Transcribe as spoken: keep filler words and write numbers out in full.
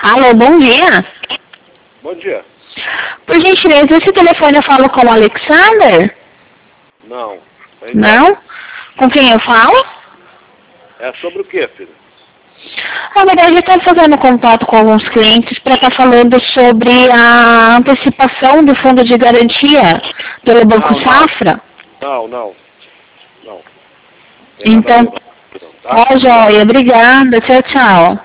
Alô, bom dia. Bom dia. Por gentileza, esse telefone eu falo com o Alexander? Não. Ainda Não? Com quem eu falo? É sobre o que, filho? Na verdade, eu estou fazendo contato com alguns clientes para estar falando sobre a antecipação do fundo de garantia pelo Banco Não, não. Safra. Não, não. Não. Tem nada Então, a ver, não. Tá? ó, joia, obrigada, tchau, tchau.